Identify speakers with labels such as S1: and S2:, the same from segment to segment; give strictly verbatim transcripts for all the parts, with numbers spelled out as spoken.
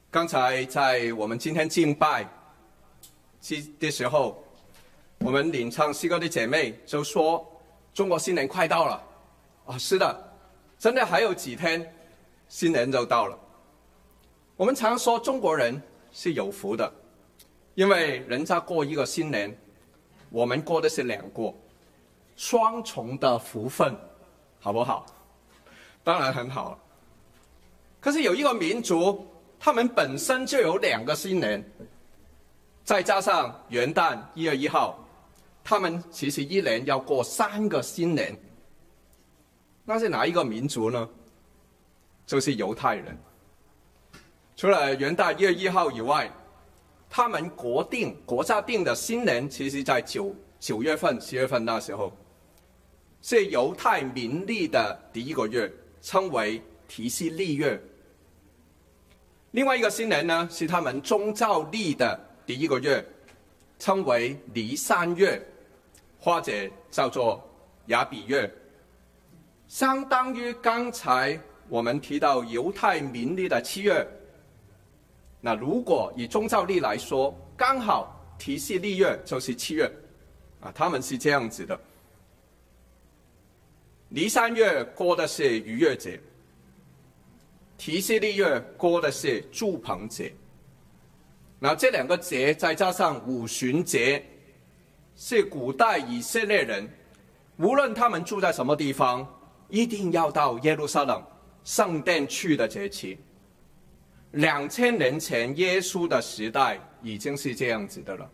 S1: 刚才在我们今天敬拜的时候，我们领唱诗歌的姐妹就说中国新年快到了啊，是的，真的还有几天新年就到了。我们常说中国人是有福的，因为人家过一个新年，我们过的是两过，双重的福分，好不好？当然很好。可是有一个民族，他们本身就有两个新年，再加上元旦一月一号，他们其实一年要过三个新年。那是哪一个民族呢？就是犹太人。除了元旦一月一号以外，他们国定国家定的新年，其实在九九月份、十月份那时候，是犹太民历的第一个月，称为提西历月。另外一个新年呢，是他们宗教历的第一个月，称为尼散月，或者叫做亚比月，相当于刚才我们提到犹太民历的七月。那如果以宗教历来说，刚好提西历月就是七月啊，他们是这样子的。尼散月过的是逾越节，提西历月过的是住棚节。那这两个节再加上五旬节，是古代以色列人无论他们住在什么地方，一定要到耶路撒冷圣殿去的节期。两千年前耶稣的时代已经是这样子的了。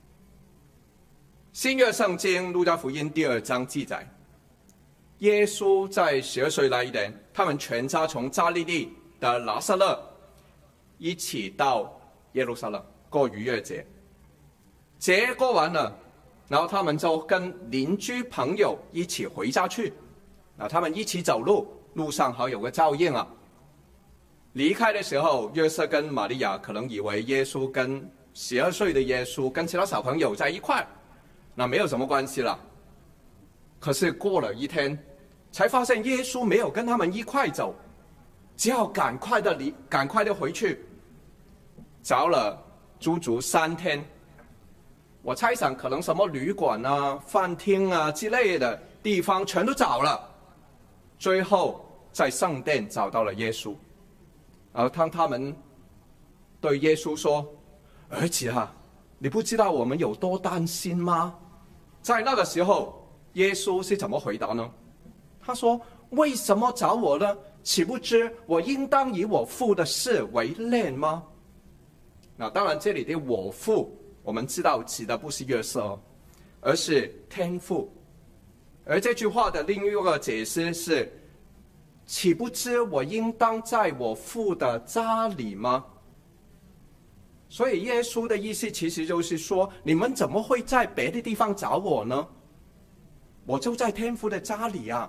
S1: 新约圣经路加福音第二章记载，耶稣在十二岁那一年，他们全家从加利利的拿撒勒一起到耶路撒冷过逾越节。节过完了，然后他们就跟邻居朋友一起回家去。那他们一起走路，路上好有个照应啊。离开的时候，约瑟跟玛利亚可能以为耶稣跟十二岁的耶稣跟其他小朋友在一块，那没有什么关系了。可是过了一天，才发现耶稣没有跟他们一块走，只要赶快的离，赶快的回去。找了足足三天，我猜想可能什么旅馆啊、饭厅啊之类的地方全都找了，最后在圣殿找到了耶稣。然后当他们对耶稣说：“儿子啊，你不知道我们有多担心吗？”在那个时候，耶稣是怎么回答呢？他说：“为什么找我呢？岂不知我应当以我父的事为念吗？”那当然，这里的我父，我们知道指的不是约瑟，而是天父。而这句话的另一个解释是：岂不知我应当在我父的家里吗？所以耶稣的意思其实就是说，你们怎么会在别的地方找我呢？我就在天父的家里啊。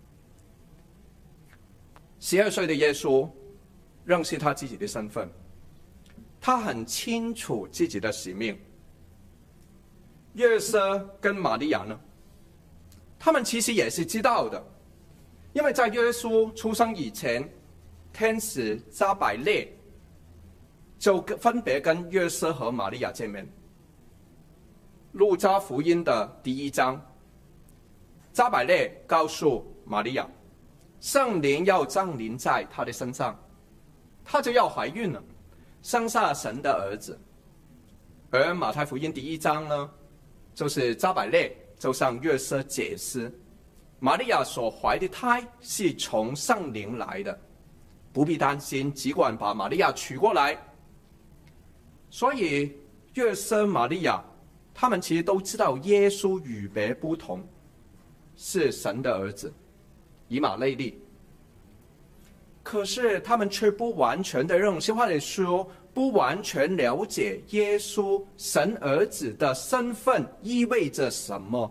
S1: 十二岁的耶稣认识他自己的身份，他很清楚自己的使命。约瑟跟玛利亚呢，他们其实也是知道的。因为在耶稣出生以前，天使加百列就分别跟约瑟和玛利亚见面。路加福音的第一章，加百列告诉玛利亚，圣灵要降临在她的身上，她就要怀孕了，生下神的儿子。而马太福音第一章呢，就是加百列就向约瑟解释，玛利亚所怀的胎是从圣灵来的，不必担心，只管把玛利亚娶过来。所以约瑟、玛利亚他们其实都知道耶稣与别不同，是神的儿子，以马内利。可是他们却不完全的认识，或者说不完全了解耶稣神儿子的身份意味着什么。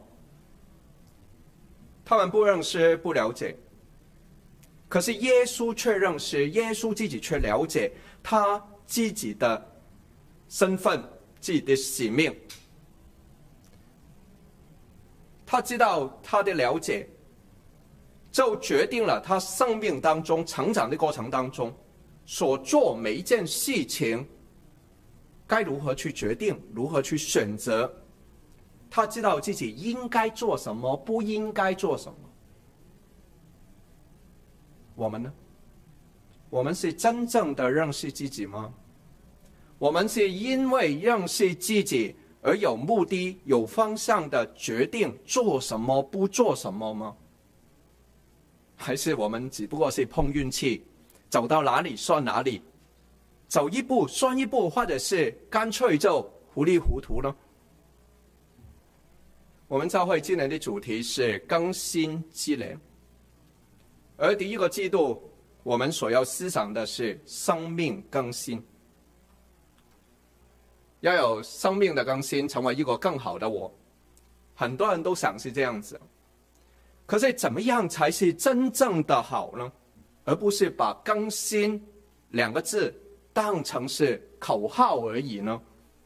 S1: 他们不认识，不了解，可是耶稣却认识，耶稣自己却了解他自己的身份、自己的使命。他知道他的了解，就决定了他生命当中成长的过程当中， 所做每一件事情该如何去决定，如何去选择。他知道自己应该做什么，不应该做什么。我们呢？我们是真正的认识自己吗？我们是因为认识自己而有目的、有方向的决定做什么、不做什么吗？还是我们只不过是碰运气，走到哪里算哪里，走一步算一步，或者是干脆就糊里糊涂呢？我们教会今年的主题是更新之年，而第一个季度我们所要思想的是生命更新。要有生命的更新，成为一个更好的我，很多人都想是这样子。可是怎么样才是真正的好呢？而不是把更新两个字当成是口号而已呢？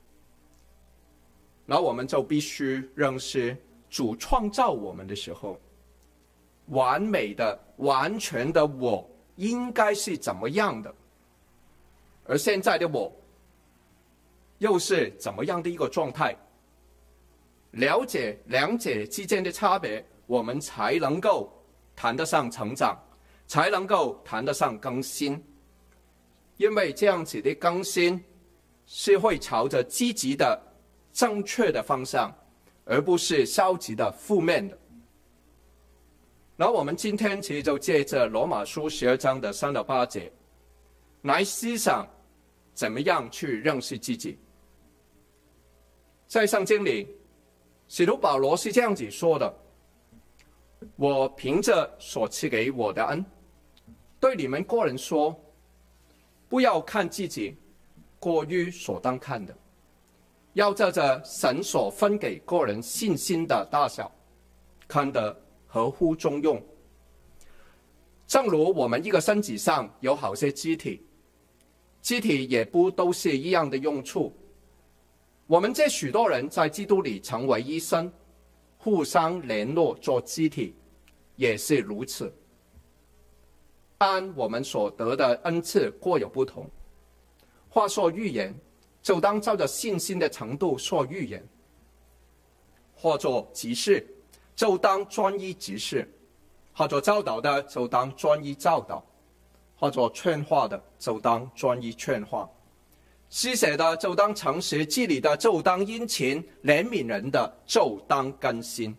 S1: 然后我们就必须认识主创造我们的时候，完美的、完全的我应该是怎么样的，而现在的我又是怎么样的一个状态。了解两者之间的差别，我们才能够谈得上成长，才能够谈得上更新。因为这样子的更新是会朝着积极的正确的方向，而不是消极的负面的。然后我们今天其实就借着罗马书十二章的三到八节来思想怎么样去认识自己。在圣经里，使徒保罗是这样子说的：我凭着所赐给我的恩，对你们个人说，不要看自己过于所当看的，要照着神所分给个人信心的大小，看得合乎中用。正如我们一个身体上有好些肢体，肢体也不都是一样的用处。我们这许多人在基督里成为一身，互相联络做肢体，也是如此。按我们所得的恩赐各有不同，话说预言，就当照着信心的程度说预言；或作执事，就当专一执事；或作教导的，就当专一教导；或作劝化的，就当专一劝化；施舍的，就当诚实；治理的，就当殷勤；怜悯人的，就当更新。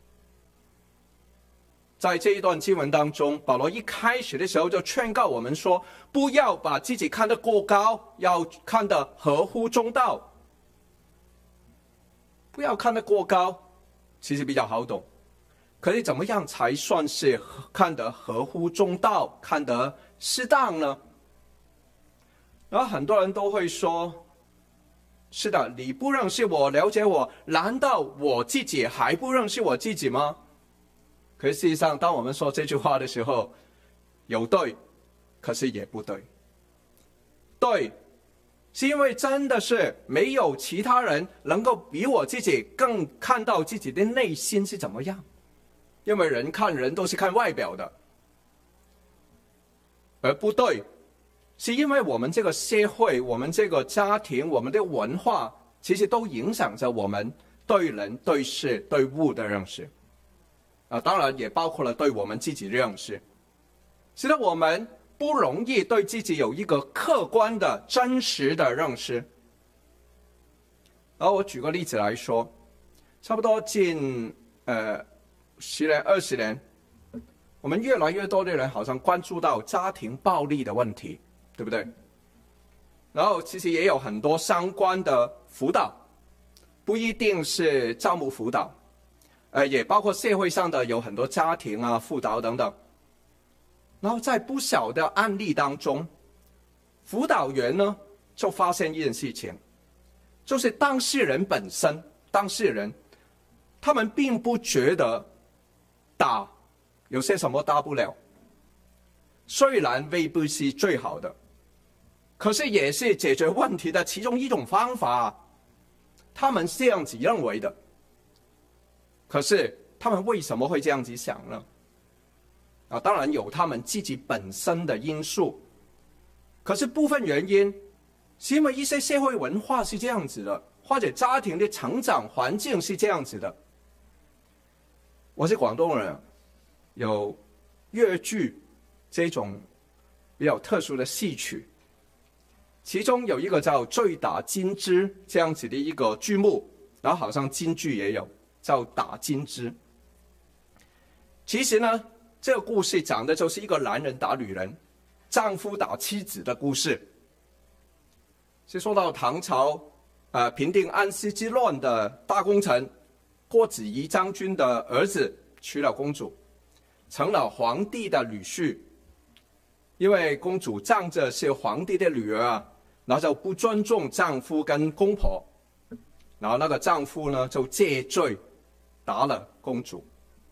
S1: 在这一段经文当中，保罗一开始的时候就劝告我们说，不要把自己看得过高，要看得合乎中道。不要看得过高，其实比较好懂。可是怎么样才算是看得合乎中道，看得适当呢？然后很多人都会说，是的，你不认识我，了解我，难道我自己还不认识我自己吗？可是事实上，当我们说这句话的时候，有对，可是也不对。对，是因为真的是没有其他人能够比我自己更看到自己的内心是怎么样。因为人看人都是看外表的。而不对，是因为我们这个社会，我们这个家庭，我们的文化，其实都影响着我们对人、对事、对物的认识。啊，当然也包括了对我们自己的认识，使得我们不容易对自己有一个客观的、真实的认识。然后我举个例子来说，差不多近呃十年、二十年，我们越来越多的人好像关注到家庭暴力的问题，对不对？然后其实也有很多相关的辅导，不一定是教牧辅导。呃，也包括社会上的有很多家庭啊、辅导等等。然后在不少的案例当中，辅导员呢就发现一件事情，就是当事人本身，当事人他们并不觉得打有些什么大不了，虽然未必是最好的，可是也是解决问题的其中一种方法，他们是这样子认为的。可是他们为什么会这样子想呢？啊，当然有他们自己本身的因素， 可是部分原因是因为一些社会文化是这样子的，或者家庭的成长环境是这样子的。我是广东人，有粤剧这种比较特殊的戏曲，其中有一个叫《醉打金枝》这样子的一个剧目，然后好像京剧也有叫《打金枝》。其实呢，这个故事讲的就是一个男人打女人，丈夫打妻子的故事。是说到唐朝呃平定安史之乱的大功臣郭子仪将军的儿子娶了公主，成了皇帝的女婿。因为公主仗着是皇帝的女儿啊，然后就不尊重丈夫跟公婆，然后那个丈夫呢就借罪打了公主。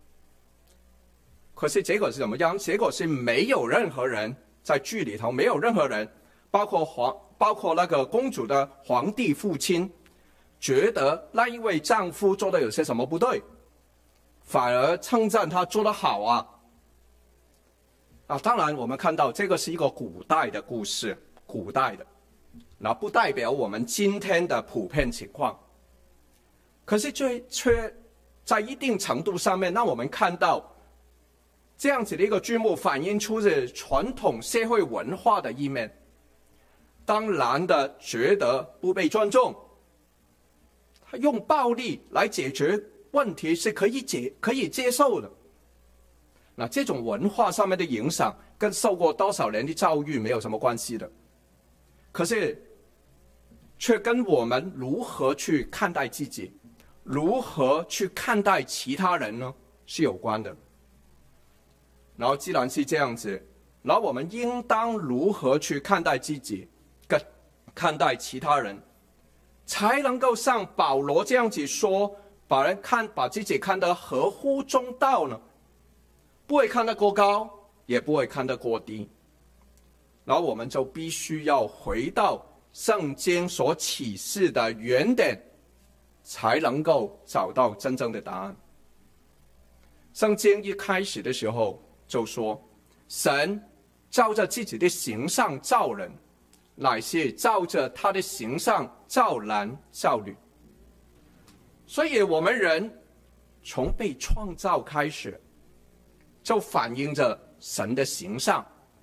S1: 可是结果是怎么样？结果是没有任何人在剧里头，没有任何人，包括皇，包括那个公主的皇帝父亲，觉得那一位丈夫做的有些什么不对，反而称赞他做得好啊。啊，当然我们看到这个是一个古代的故事，古代的，那不代表我们今天的普遍情况。可是却却在一定程度上面，让我们看到这样子的一个剧目反映出了传统社会文化的一面。当男的觉得不被尊重，他用暴力来解决问题是可以解可以接受的。那这种文化上面的影响跟受过多少年的教育没有什么关系的，可是却跟我们如何去看待自己，如何去看待其他人呢是有关的。然后既然是这样子，然后我们应当如何去看待自己跟看待其他人，才能够像保罗这样子说，把人看把自己看得合乎中道呢？不会看得过高，也不会看得过低。然后我们就必须要回到圣经所启示的原点，才能够找到真正的答案。圣经一开始的时候就说，神照着自己的形象造人，乃是照着他的形象造男造女。所以我们人从被创造开始，就反映着神的形象。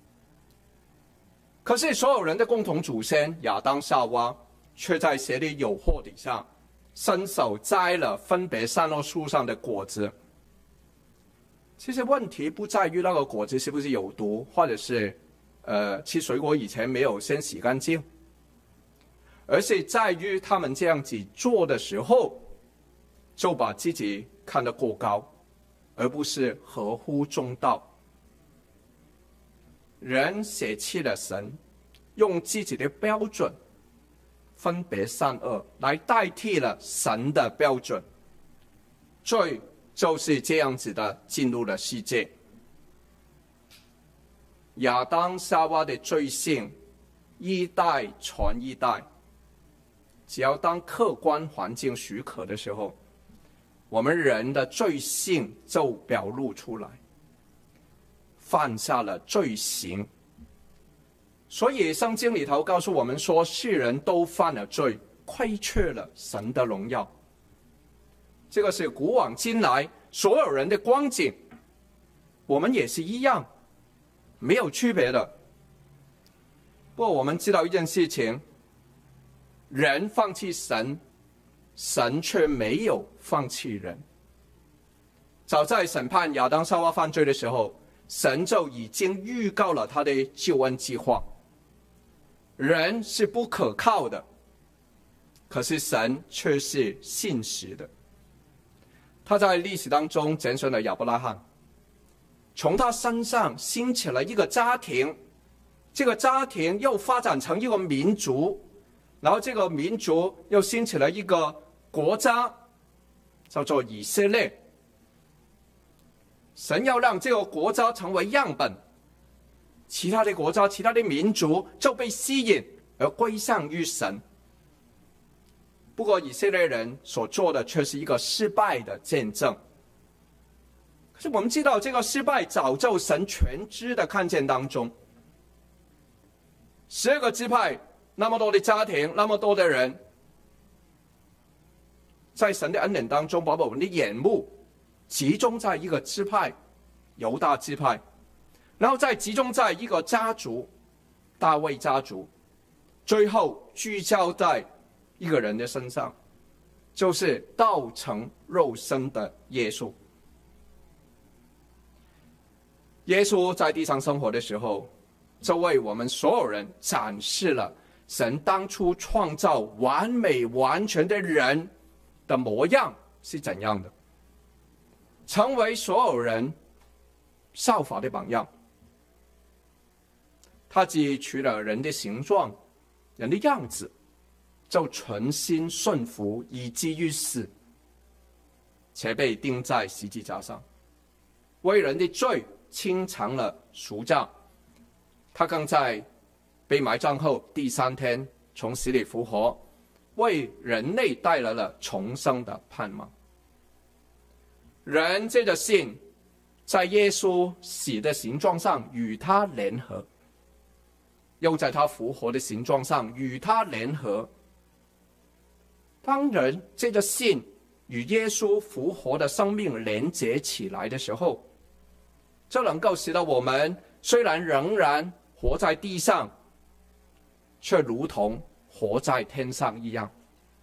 S1: 可是所有人的共同祖先亚当夏娃，却在邪的诱惑底下，伸手摘了分别善恶树上的果子。其实问题不在于那个果子是不是有毒，或者是呃吃水果以前没有先洗干净，而是在于他们这样子做的时候，就把自己看得过高，而不是合乎中道。人舍弃了神，用自己的标准分别善恶，来代替了神的标准。罪就是这样子的进入了世界。亚当夏娃的罪性一代传一代，只要当客观环境许可的时候，我们人的罪性就表露出来，犯下了罪行。所以圣经里头告诉我们说，世人都犯了罪，亏缺了神的荣耀。这个是古往今来所有人的光景，我们也是一样，没有区别的。不过我们知道一件事情，人放弃神，神却没有放弃人。早在审判亚当夏娃犯罪的时候，神就已经预告了他的救恩计划。人是不可靠的，可是神却是信实的。他在历史当中拣选了亚伯拉罕，从他身上兴起了一个家庭，这个家庭又发展成一个民族，然后这个民族又兴起了一个国家，叫做以色列。神要让这个国家成为样本，其他的国家、其他的民族就被吸引而归向于神。不过以色列人所做的却是一个失败的见证。可是我们知道，这个失败早就神全知的看见当中。 十二个支派，那么多的家庭，那么多的人，在神的恩典当中，把我们的眼目集中在一个支派，犹大支派，然后再集中在一个家族，大卫家族，最后聚焦在一个人的身上，就是道成肉身的耶稣。耶稣在地上生活的时候，就为我们所有人展示了神当初创造完美完全的人的模样是怎样的，成为所有人效法的榜样。他既取了人的形状，人的样子，就存心顺服，以至于死，且被钉在十字架上，为人的罪清偿了赎价。他更在被埋葬后第三天从死里复活，为人类带来了重生的盼望。人借着信，在耶稣死的形状上与他联合，又在他复活的形状上与他联合。当人借着信与耶稣复活的生命连结起来的时候，就能够使得我们虽然仍然活在地上，却如同活在天上一样。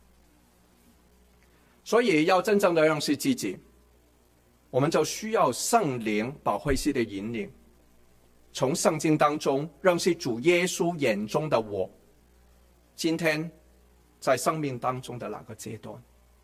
S1: 所以要真正的认识自己，我们就需要圣灵保惠师的引领，从圣经当中认识主耶稣眼中的我，今天在生命当中的哪个阶段？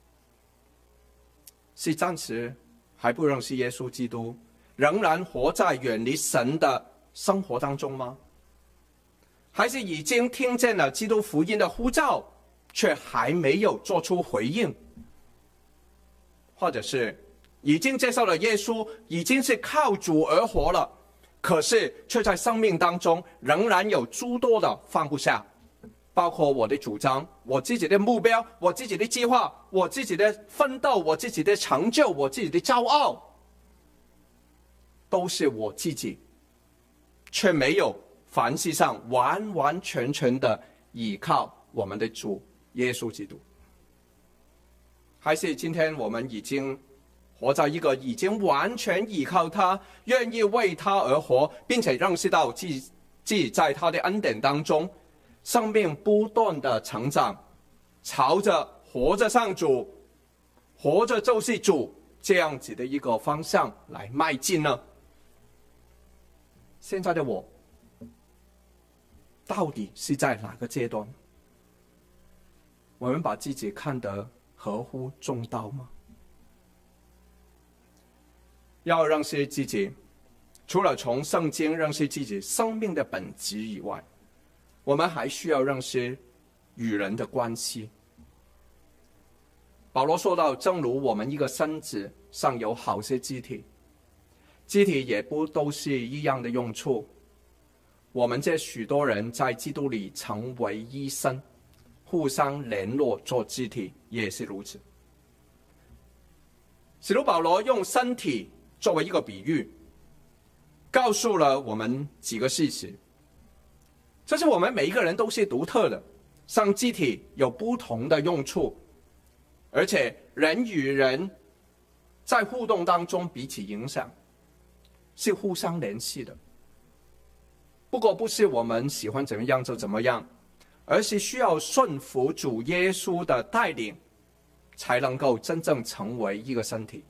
S1: 是暂时还不认识耶稣基督，仍然活在远离神的生活当中吗？还是已经听见了基督福音的呼召，却还没有做出回应？或者是已经接受了耶稣，已经是靠主而活了，可是却在生命当中仍然有诸多的放不下，包括我的主张，我自己的目标，我自己的计划，我自己的奋斗，我自己的成就，我自己的骄傲，都是我自己，却没有凡事上完完全全的倚靠我们的主耶稣基督。还是今天我们已经活在一个已经完全倚靠他，愿意为他而活，并且认识到自己在他的恩典当中，生命不断的成长，朝着活着上主，活着就是主这样子的一个方向来迈进呢？现在的我到底是在哪个阶段？我们把自己看得合乎中道吗？要认识自己，除了从圣经认识自己生命的本质以外，我们还需要认识与人的关系。保罗说到，正如我们一个身子上有好些肢体，肢体也不都是一样的用处。我们这许多人在基督里成为一身，互相联络做肢体，也是如此。使徒保罗用身体作为一个比喻，告诉了我们几个事实，就是我们每一个人都是独特的，像肢体有不同的用处，而且人与人在互动当中彼此影响，是互相联系的。不过不是我们喜欢怎么样就怎么样，而是需要顺服主耶稣的带领，才能够真正成为一个身体。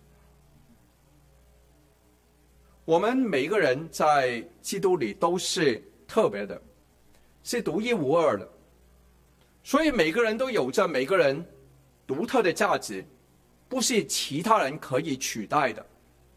S1: 我们每个人在基督里都是特别的，是独一无二的，所以每个人都有着每个人独特的价值，不是其他人可以取代的。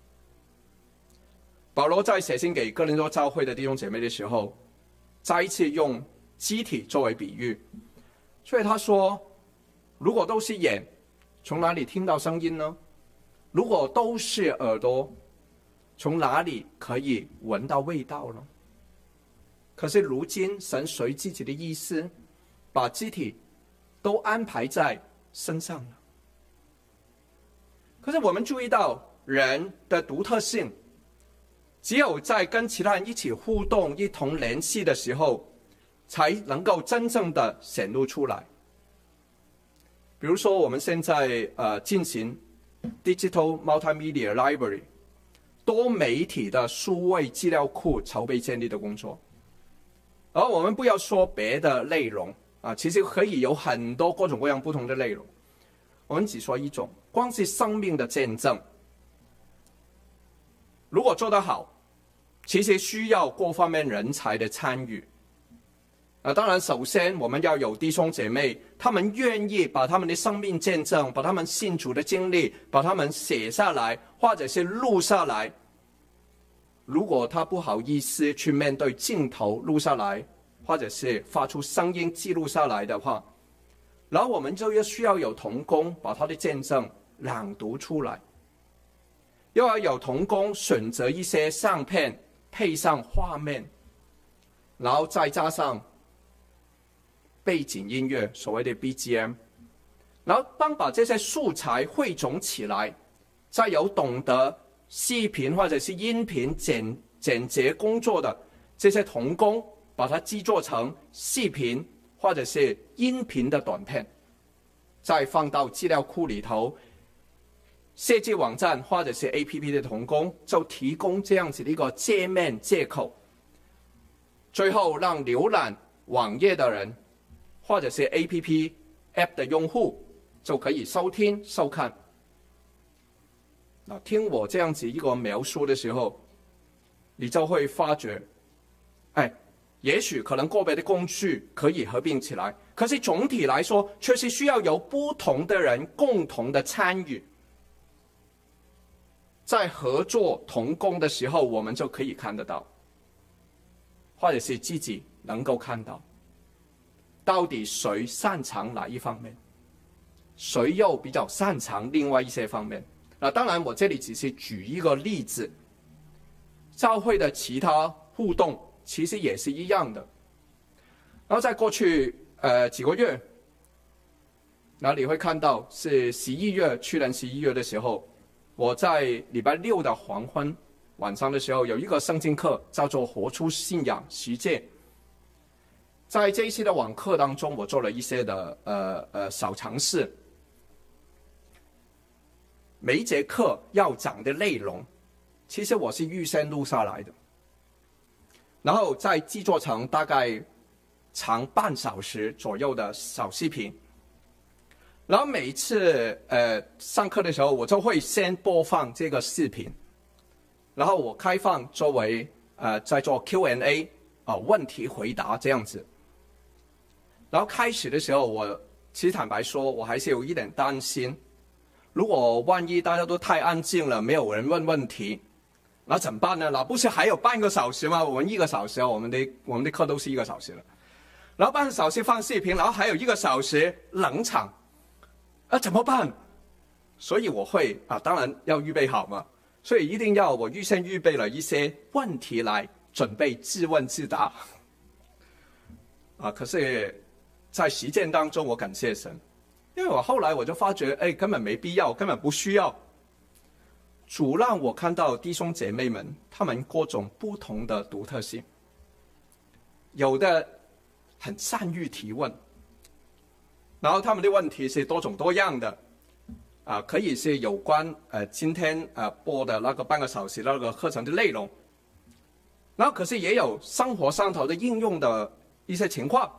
S1: 保罗在写信给哥林多教会的弟兄姐妹的时候，再一次用肢体作为比喻，所以他说，如果都是眼，从哪里听到声音呢？如果都是耳朵，从哪里可以闻到味道呢？可是如今神随自己的意思，把肢体都安排在身上了。可是我们注意到人的独特性，只有在跟其他人一起互动、一同联系的时候， 才能够真正的显露出来。比如说我们现在呃进行 Digital Multimedia Library 多媒体的数位资料库筹备建立的工作，而我们不要说别的内容啊，其实可以有很多各种各样不同的内容，我们只说一种，光是生命的见证，如果做得好，其实需要各方面人才的参与。啊，当然，首先我们要有弟兄姐妹，他们愿意把他们的生命见证，把他们信主的经历，把他们写下来，或者是录下来。如果他不好意思去面对镜头录下来，或者是发出声音记录下来的话，然后我们就要需要有同工把他的见证朗读出来，又要有同工选择一些相片，配上画面，然后再加上背景音乐，所谓的 B G M， 然后当把这些素材汇总起来，再有懂得视频或者是音频剪剪辑工作的这些同工，把它制作成视频或者是音频的短片，再放到资料库里头。设计网站或者是 A P P 的同工就提供这样子的一个界面接口，最后让浏览网页的人或者是 A P P App 的用户就可以收听收看。听我这样子一个描述的时候，你就会发觉，哎，也许可能个别的工具可以合并起来，可是总体来说却是需要有不同的人共同的参与。在合作同工的时候，我们就可以看得到，或者是自己能够看到，到底谁擅长哪一方面，谁又比较擅长另外一些方面。那当然我这里只是举一个例子，教会的其他互动其实也是一样的。然后在过去呃几个月，那你会看到是十一月，去年十一月的时候，我在礼拜六的黄昏晚上的时候有一个圣经课叫做活出信仰实践。在这一期的网课当中，我做了一些的呃呃小尝试。每一节课要讲的内容，其实我是预先录下来的，然后再制作成大概长半小时左右的小视频。然后每一次呃上课的时候，我就会先播放这个视频，然后我开放作为呃在做 Q and A 啊、呃、问题回答这样子。然后开始的时候，我其实坦白说，我还是有一点担心，如果万一大家都太安静了，没有人问问题，那怎么办呢？那不是还有半个小时吗？我们一个小时，我们的我们的课都是一个小时了，然后半个小时放视频，然后还有一个小时冷场，啊怎么办？所以我会啊，当然要预备好嘛，所以一定要我预先预备了一些问题来准备自问自答。啊，可是，在实践当中，我感谢神。因为我后来我就发觉，哎，根本没必要，根本不需要。主让我看到弟兄姐妹们，他们各种不同的独特性，有的很善于提问，然后他们的问题是多种多样的，啊，可以是有关呃今天呃播的那个半个小时那个课程的内容，然后可是也有生活上头的应用的一些情况。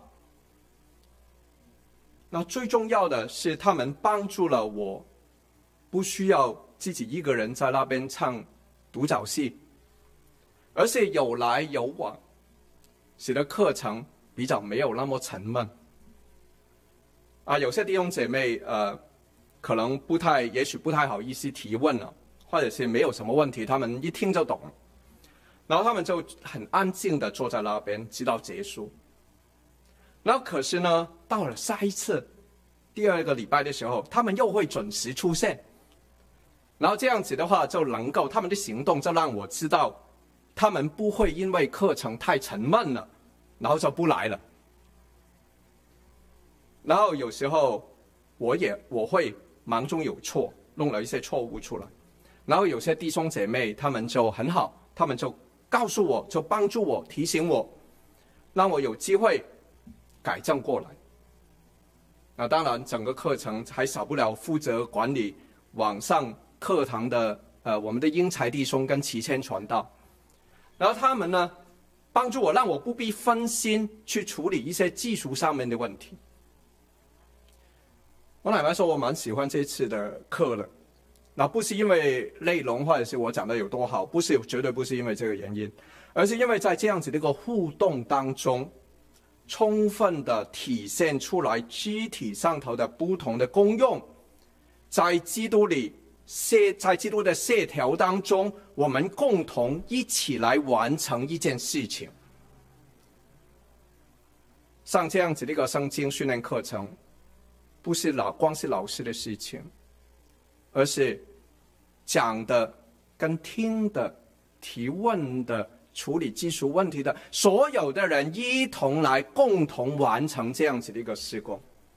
S1: 那最重要的是，他们帮助了我，不需要自己一个人在那边唱独角戏，而是有来有往，使得课程比较没有那么沉闷。啊，有些弟兄姐妹呃，可能不太，也许不太好意思提问了，或者是没有什么问题，他们一听就懂了，然后他们就很安静的坐在那边，直到结束。然后可是呢，到了下一次第二个礼拜的时候，他们又会准时出现，然后这样子的话就能够他们的行动就让我知道，他们不会因为课程太沉闷了，然后就不来了。然后有时候我也我会忙中有错，弄了一些错误出来，然后有些弟兄姐妹他们就很好，他们就告诉我，就帮助我，提醒我，让我有机会改正过来。那当然，整个课程还少不了负责管理网上课堂的呃我们的英才弟兄跟齐谦传道，然后他们呢帮助我，让我不必分心去处理一些技术上面的问题。我奶奶说我蛮喜欢这次的课的，那不是因为内容或者是我讲的有多好，不是，绝对不是因为这个原因，而是因为在这样子的一个互动当中，充分的体现出来肢体上头的不同的功用，在基督里协在基督的协调当中，我们共同一起来完成一件事情。上这样子的一个圣经训练课程，不是老光是老师的事情，而是讲的跟听的、提问的、处理技术问题的所有的人一同来共同完成这样子的一个事工。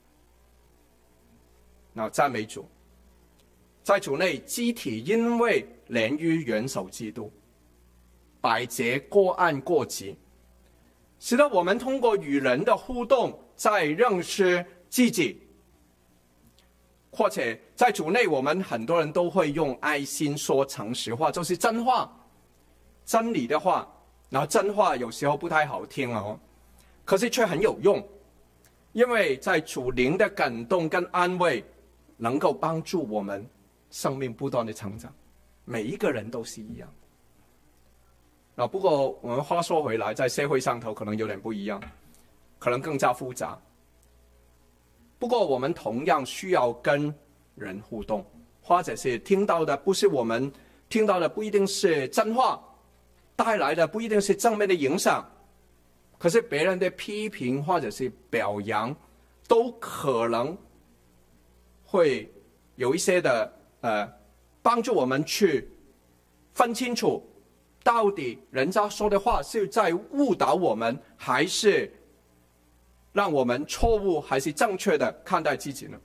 S1: 那赞美主，在主内肢体因为连于元首基督，百节过按过极，使得我们通过与人的互动在认识自己。或者在主内，我们很多人都会用爱心说诚实话，就是真话、真理的话。然后真话有时候不太好听哦，可是却很有用，因为在主灵的感动跟安慰，能够帮助我们生命不断的成长。每一个人都是一样。那不过我们话说回来，在社会上头可能有点不一样，可能更加复杂。不过我们同样需要跟人互动，或者是听到的不是我们听到的不一定是真话，带来的不一定是正面的影响，可是别人的批评或者是表扬，都可能会有一些的呃帮助我们去分清楚，到底人家说的话是在误导我们，还是让我们错误还是正确的看待自己呢？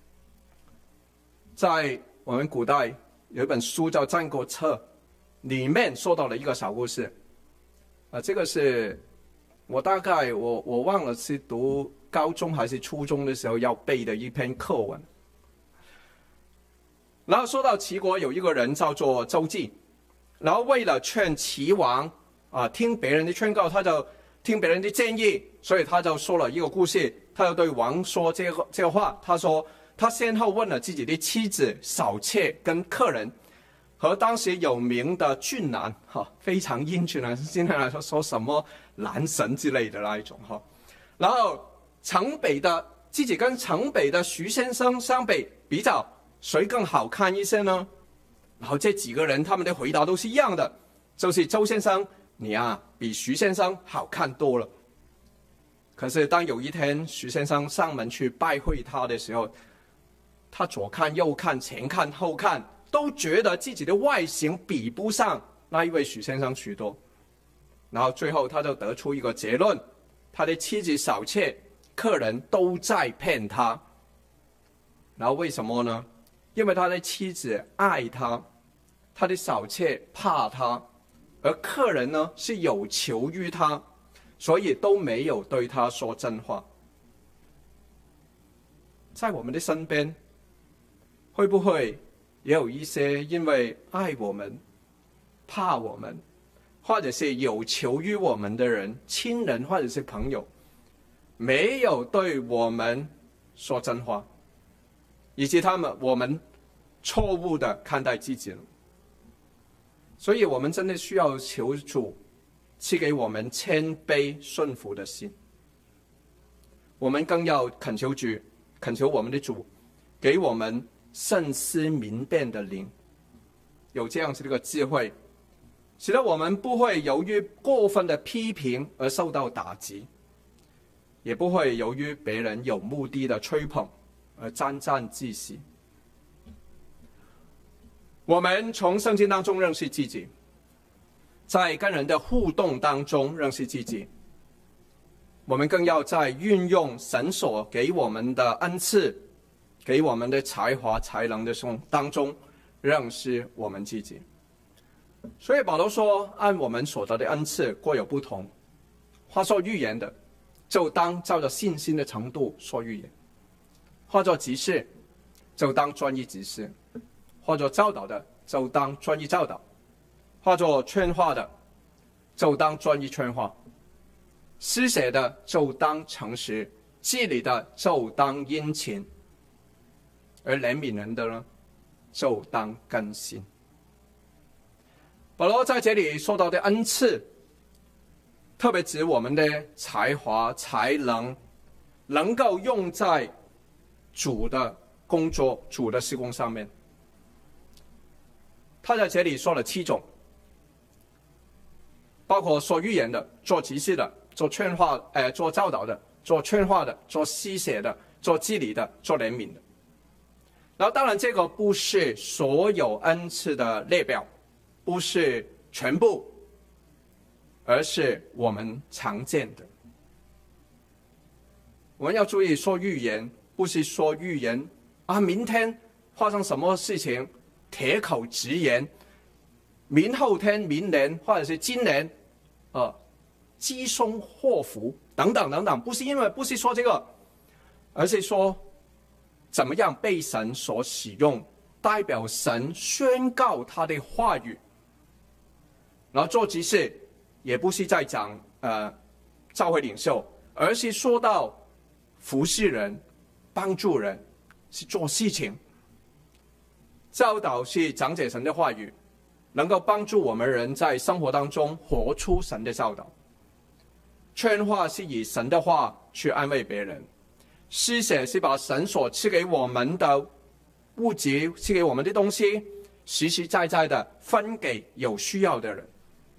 S1: 在我们古代有一本书叫《战国策》，里面说到了一个小故事。啊，这个是我大概我我忘了是读高中还是初中的时候要背的一篇课文。然后说到齐国有一个人叫做周忌，然后为了劝齐王啊听别人的劝告，他就听别人的建议，所以他就说了一个故事，他就对王说这个这个话，他说他先后问了自己的妻子、嫂妾跟客人，和当时有名的俊男，哈，非常英俊的，现在来说说什么男神之类的那一种哈。然后城北的自己跟城北的徐先生相比比较，谁更好看一些呢？然后这几个人他们的回答都是一样的，就是周先生，你啊比徐先生好看多了。可是当有一天徐先生上门去拜会他的时候，他左看右看前看后看，都觉得自己的外形比不上那一位许先生许多。然后最后他就得出一个结论，他的妻子、嫂妾、客人都在骗他。然后为什么呢？因为他的妻子爱他，他的嫂妾怕他，而客人呢是有求于他，所以都没有对他说真话。在我们的身边，会不会也有一些因为爱我们、怕我们，或者是有求于我们的人，亲人或者是朋友，没有对我们说真话，以及他们我们错误的看待自己了？所以我们真的需要求主赐给我们谦卑顺服的心，我们更要恳求主，恳求我们的主给我们慎思明辨的灵，有这样子的一个智慧，使得我们不会由于过分的批评而受到打击，也不会由于别人有目的的吹捧而沾沾自喜。我们从圣经当中认识自己，在跟人的互动当中认识自己，我们更要在运用神所给我们的恩赐、给我们的才华才能的当中认识我们自己。所以保罗说，按我们所得的恩赐各有不同。话说预言的、 就当照着信心的程度说预言；或者执事，就当专一执事；或者教導的，就當專一教導；或者勸化的，就當專一勸化；施捨的，就當誠實；治理的，就當殷勤；而憐憫人的呢，就當甘心。保羅在這裡說到的恩賜，特別指我們的才華、才能，能夠用在主的工作、主的事工上面。他在這裡說了七種，包括說預言的、做執事的、做勸化、呃、做教導的、做勸化的、做施捨的、做治理的、做憐憫的。然後當然這個不是所有恩賜的列表，不是全部，而是我們常見的。我們要注意，說預言不是說預言啊，明天發生什麼事情，鐵口直言，明後天、明年或者是今年，呃，吉凶禍福等等等等，不是因為不是說這個，而是說怎麼樣被神所使用，代表神宣告他的話語。然後做執事也不是在講呃教會領袖，而是說到服侍人、幫助人，是做事情。教導是講解神的話語，能夠幫助我們人在生活當中活出神的教導。勸化是以神的話去安慰別人，施捨是把神所賜給我們的物質、賜給我們的東西，實實在在的分給有需要的人。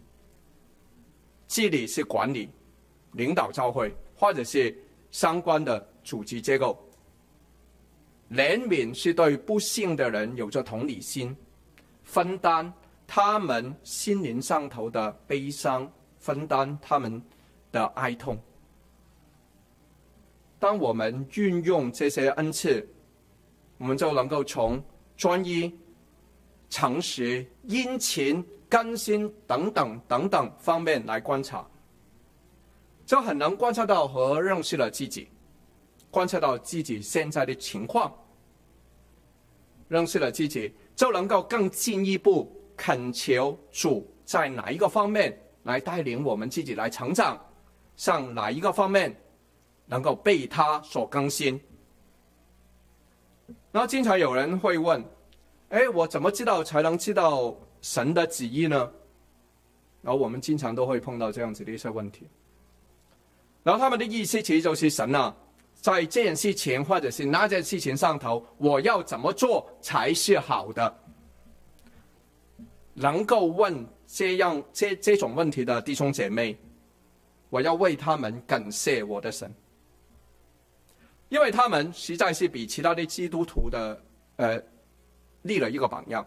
S1: 治理是管理、領導教會，或者是相關的組織結構。憐憫是對不幸的人有着同理心，分擔他們心靈上頭的悲傷，分擔他們的哀痛。當我們運用這些恩賜，我們就能夠從專一、誠實、殷勤、甘心等等等等方面來觀察，就很能觀察到和認識了自己，觀察到自己現在的情況，認識了自己，就能夠更進一步懇求主在哪一個方面來帶領我們自己來成長，向哪一個方面能夠被他所更新。然後經常有人會問，誒，我怎麼知道才能知道神的旨意呢？然後我們經常都會碰到這樣子的一些問題。然後他們的意思其實就是神啊，在這件事情或者是那件事情上頭，我要怎麼做才是好的？能夠問這樣這這種問題的弟兄姐妹，我要為他們感謝我的神，因為他們實在是比其他的基督徒的呃立了一個榜樣。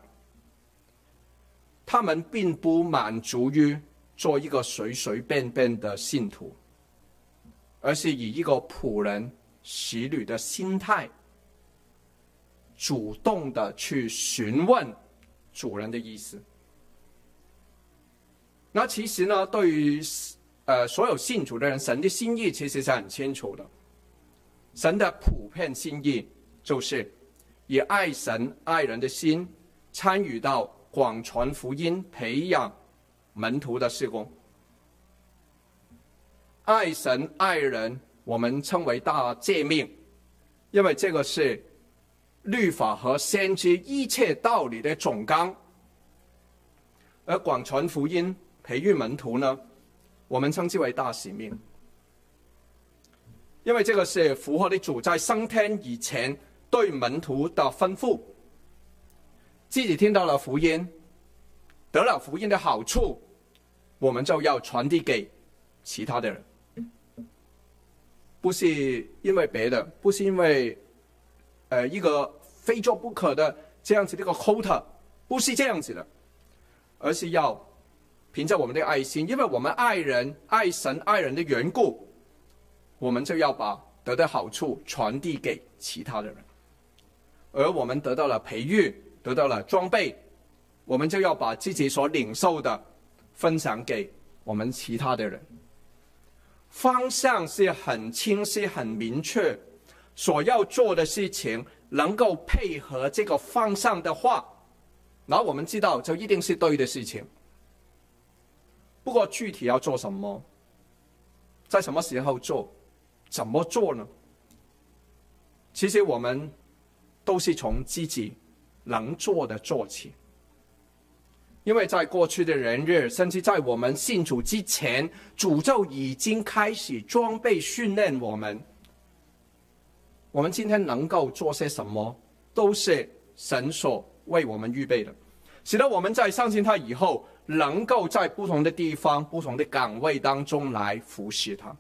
S1: 他們並不滿足於做一個隨隨便便的信徒，而是以一個僕人使女的心態，主動的去詢問主人的意思。那其實呢，對於呃所有信主的人，神的心意其實是很清楚的。神的普遍心意就是以愛神愛人的心參與到廣傳福音、培養門徒的事工。愛神愛人，我們稱為大誡命，因為這個是律法和先知一切道理的總綱。而廣傳福音、培育門徒呢，我們稱之為大使命，因為這個是符合的主在升天以前對門徒的吩咐。自己聽到了福音，得了福音的好處，我們就要傳遞給其他的人，不是因為別的，不是因為呃一個非做不可的這樣子的一個 quota， 不是這樣子的，而是要憑着我們的愛心，因為我們愛人、愛神、愛人的緣故，我們就要把得的好處傳遞給其他的人，而我們得到了培育，得到了裝備，我們就要把自己所領受的分享給我們其他的人。 方向是很清晰、很明确，所要做的事情能够配合这个方向的话，然后我们知道就一定是对的事情。不过具体要做什么，在什么时候做，怎么做呢？其实我们都是从自己能做的做起。因为在过去的人日，甚至在我们信主之前，主就已经开始装备训练我们。我们今天能够做些什么，都是神所为我们预备的，使得我们在相信他以后，能够在不同的地方、不同的岗位当中来服侍他。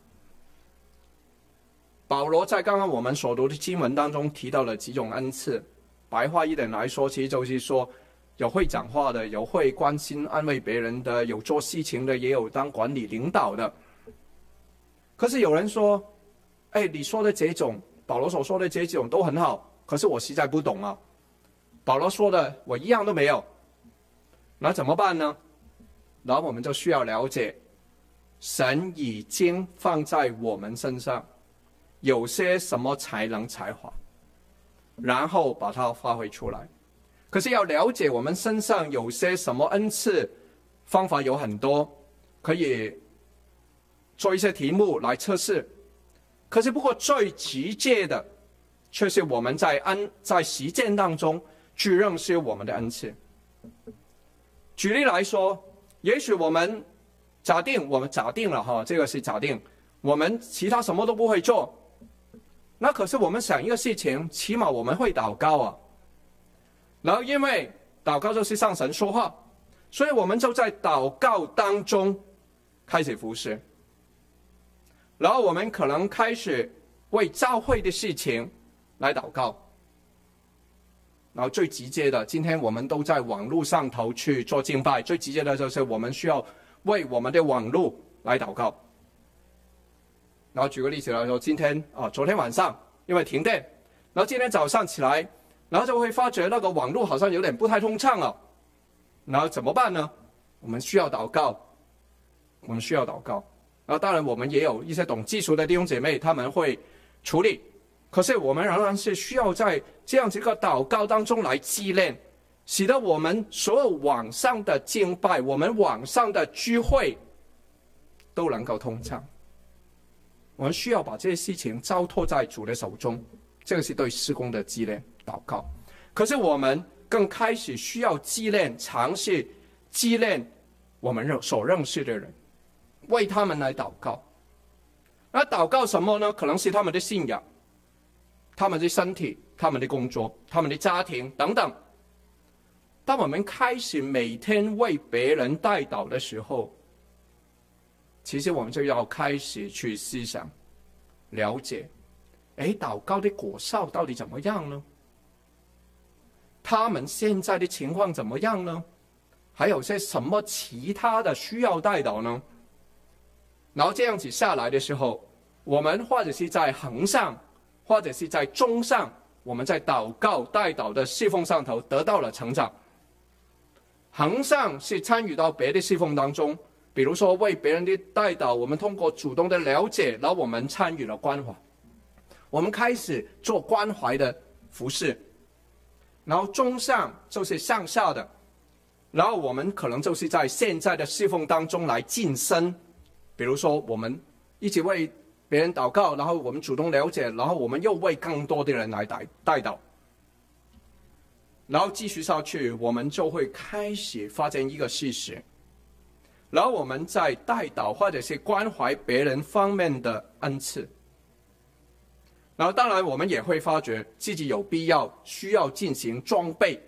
S1: 保罗在刚刚我们所读的经文当中提到了几种恩赐，白话一点来说，其实就是说，有会讲话的，有会关心安慰别人的，有做事情的，也有当管理领导的。可是有人说，哎，你说的这种，保罗所说的这种都很好，可是我实在不懂啊。保罗说的我一样都没有，那怎么办呢？然后我们就需要了解，神已经放在我们身上有些什么才能才华，然后把它发挥出来。可是要了解我们身上有些什么恩赐，方法有很多，可以做一些题目来测试。可是不过最直接的，却是我们在恩在实践当中去认识我们的恩赐。举例来说，也许我们假定我们假定了哈，这个是假定，我们其他什么都不会做，那可是我们想一个事情，起码我们会祷告啊。然后因为祷告就是向神说话，所以我们就在祷告当中开始服侍。然后我们可能开始为教会的事情来祷告。然后最直接的，今天我们都在网络上头去做敬拜，最直接的就是我们需要为我们的网络来祷告。然后举个例子来说，今天啊，昨天晚上因为停电，然后今天早上起来，然后就会发觉那个网络好像有点不太通畅了，然后怎么办呢？我们需要祷告，我们需要祷告。然后当然我们也有一些懂技术的弟兄姐妹，他们会处理。可是我们仍然是需要在这样子一个祷告当中来积练，使得我们所有网上的敬拜，我们网上的聚会都能够通畅。我们需要把这些事情交托在主的手中，这个是对事工的积练祷告。可是我们更开始需要积练，尝试积练我们所认识的人，为他们来祷告。那祷告什么呢？可能是他们的信仰，他们的身体，他们的工作，他们的家庭等等。当我们开始每天为别人代祷的时候，其实我们就要开始去思想了解，诶，祷告的果效到底怎么样呢？他们现在的情况怎么样呢？还有些什么其他的需要代祷呢？然后这样子下来的时候，我们或者是在横上，或者是在中上，我们在祷告代祷的侍奉上头得到了成长。横上是参与到别的侍奉当中，比如说为别人的代祷，我们通过主动的了解，然后我们参与了关怀，我们开始做关怀的服事。然后中上就是向下的，然后我们可能就是在现在的侍奉当中来晋升，比如说我们一起为别人祷告，然后我们主动了解，然后我们又为更多的人来代代祷，然后继续下去，我们就会开始发现一个事实，然后我们在代祷或者是关怀别人方面的恩赐，然后当然我们也会发觉自己有必要需要进行装备。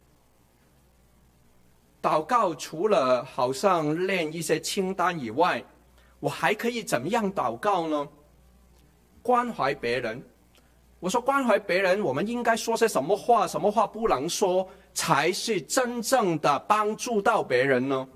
S1: 祷告除了好像练一些清单以外，我还可以怎么样祷告呢？关怀别人，我说关怀别人，我们应该说些什么话，什么话不能说，才是真正的帮助到别人呢？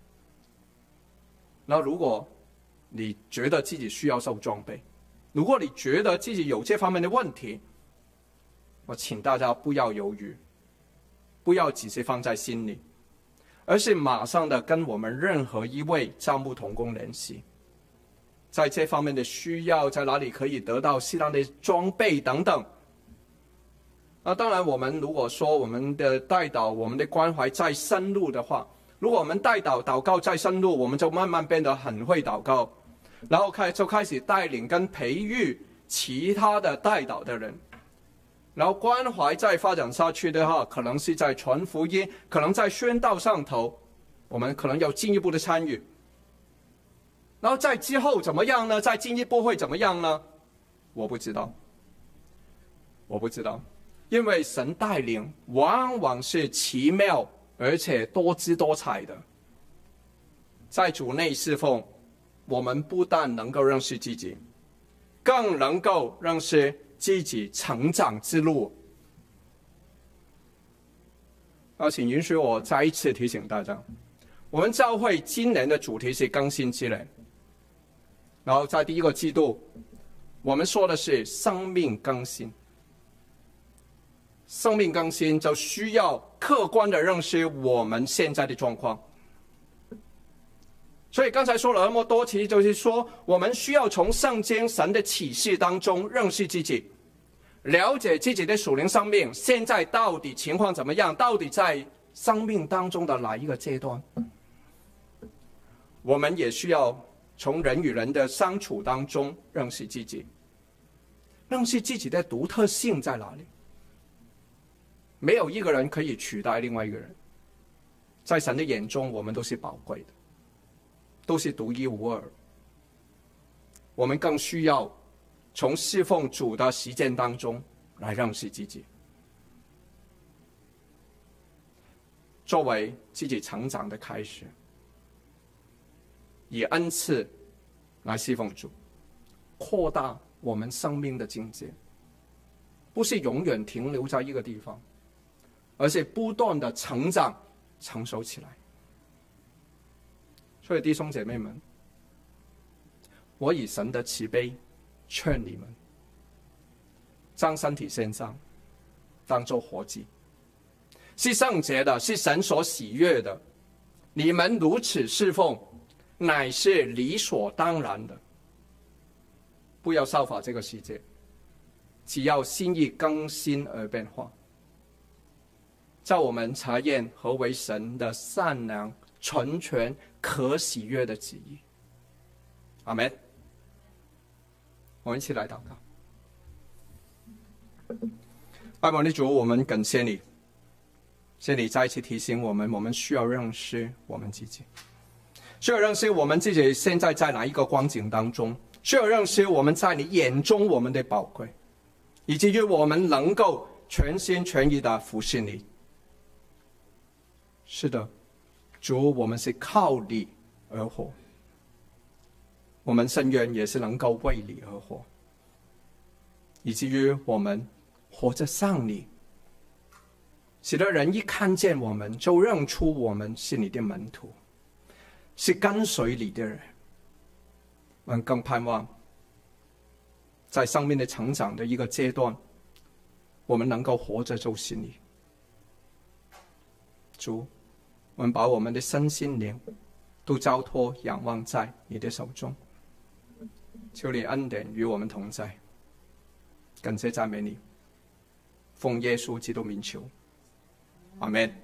S1: 那如果你觉得自己需要受装备，如果你觉得自己有这方面的问题，我请大家不要犹豫，不要只是放在心里，而是马上的跟我们任何一位教牧同工联系， 在这方面的需要，在哪里可以得到适当的装备等等。那当然，我们如果说我们的代祷、我们的关怀再深入的话，如果我们代祷祷告再深入，我们就慢慢变得很会祷告，然后开就开始带领跟培育其他的代祷的人，然后关怀再发展下去的话，可能是在传福音，可能在宣道上头，我们可能有进一步的参与。然后在之后怎么样呢？再进一步会怎么样呢？我不知道，我不知道。因为神带领往往是奇妙而且多姿多彩的。在主内侍奉，我们不但能够认识自己，更能够认识自己成长之路。而请允许我再一次提醒大家，我们教会今年的主题是更新之年，然后在第一个季度，我们说的是生命更新。生命更新就需要客观的认识我们现在的状况。所以刚才说了那么多，其实就是说我们需要从圣经神的启示当中认识自己，了解自己的属灵生命现在到底情况怎么样，到底在生命当中的哪一个阶段。我们也需要从人与人的相处当中认识自己，认识自己的独特性在哪里。没有一个人可以取代另外一个人，在神的眼中，我们都是宝贵的，都是独一无二。我们更需要从侍奉主的实践当中来认识自己，作为自己成长的开始，以恩赐来侍奉主，扩大我们生命的境界，不是永远停留在一个地方，而是不断的成长成熟起来。所以弟兄姐妹们，我以神的慈悲劝你们，将身体献上，当作活祭，是圣洁的，是神所喜悦的。你们如此侍奉，乃是理所当然的。不要效法这个世界，只要心意更新而变化，叫我们查验何为神的善良、纯全、可喜悦的旨意。阿们。我们一起来祷告。爱我们的主，我们感谢你，谢你再一次提醒我们，我们需要认识我们自己，需要认识我们自己现在在哪一个光景当中，需要认识我们在你眼中我们的宝贵，以至于我们能够全心全意的服侍你。是的，主，我们是靠你而活，我们深愿也是能够为你而活，以至于我们活着像你，使得人一看见我们就认出我们是你的门徒，是跟随你的人。我们更盼望在生命的成长的一个阶段，我们能够活着就是你。主，我们把我们的身心灵都交托仰望在你的手中，求你恩典与我们同在。感谢赞美你，奉耶稣基督名求，阿们。